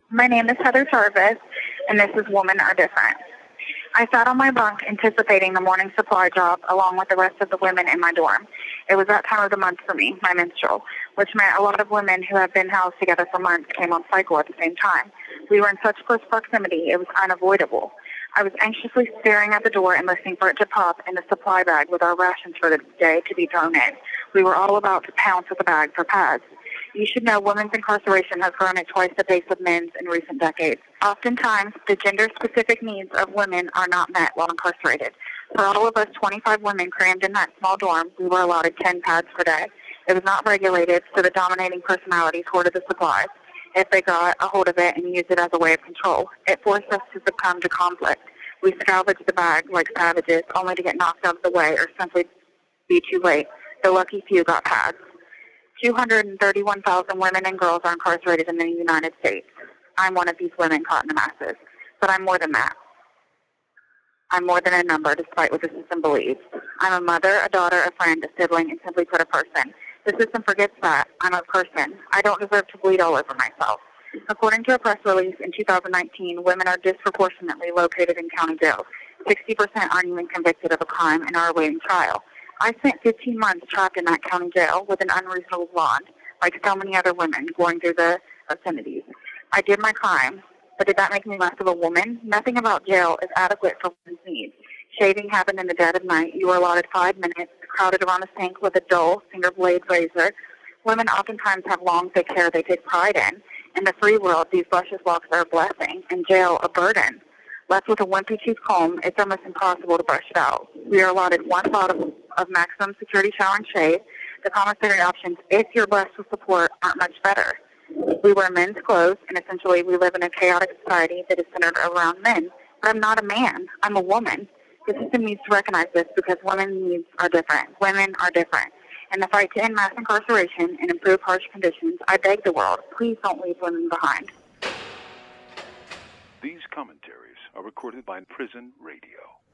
My name is Heather Jarvis, and this is Women Are Different. I sat on my bunk anticipating the morning supply drop along with the rest of the women in my dorm. It was that time of the month for me, my menstrual, which meant a lot of women who have been housed together for months came on cycle at the same time. We were in such close proximity, it was unavoidable. I was anxiously staring at the door and listening for it to pop in the supply bag with our rations for the day to be thrown in. We were all about to pounce at the bag for pads. You should know women's incarceration has grown at twice the pace of men's in recent decades. Oftentimes, the gender-specific needs of women are not met while incarcerated. For all of us 25 women crammed in that small dorm, we were allotted 10 pads per day. It was not regulated, so the dominating personalities hoarded the supplies. If they got a hold of it and used it as a way of control, it forced us to succumb to conflict. We salvaged the bag like savages, only to get knocked out of the way or simply be too late. The lucky few got pads. 231,000 women and girls are incarcerated in the United States. I'm one of these women caught in the masses. But I'm more than that. I'm more than a number, despite what the system believes. I'm a mother, a daughter, a friend, a sibling, and simply put, a person. The system forgets that. I'm a person. I don't deserve to bleed all over myself. According to a press release in 2019, women are disproportionately located in county jails. 60% aren't even convicted of a crime and are awaiting trial. I spent 15 months trapped in that county jail with an unreasonable bond, like so many other women going through the vicinities. I did my crime, but did that make me less of a woman? Nothing about jail is adequate for women's needs. Shaving happened in the dead of night. You were allotted 5 minutes, crowded around a sink with a dull finger blade razor. Women oftentimes have long, thick hair they take pride in. In the free world, these luscious locks are a blessing, and jail a burden. Left with a wimpy tooth comb, it's almost impossible to brush it out. We are allotted one thought of maximum security shower and shave. The commissary options, if you're blessed with support, aren't much better. We wear men's clothes, and essentially we live in a chaotic society that is centered around men. But I'm not a man. I'm a woman. The system needs to recognize this because women's needs are different. Women are different. In the fight to end mass incarceration and improve harsh conditions, I beg the world, please don't leave women behind. These commentaries are recorded by Prison Radio.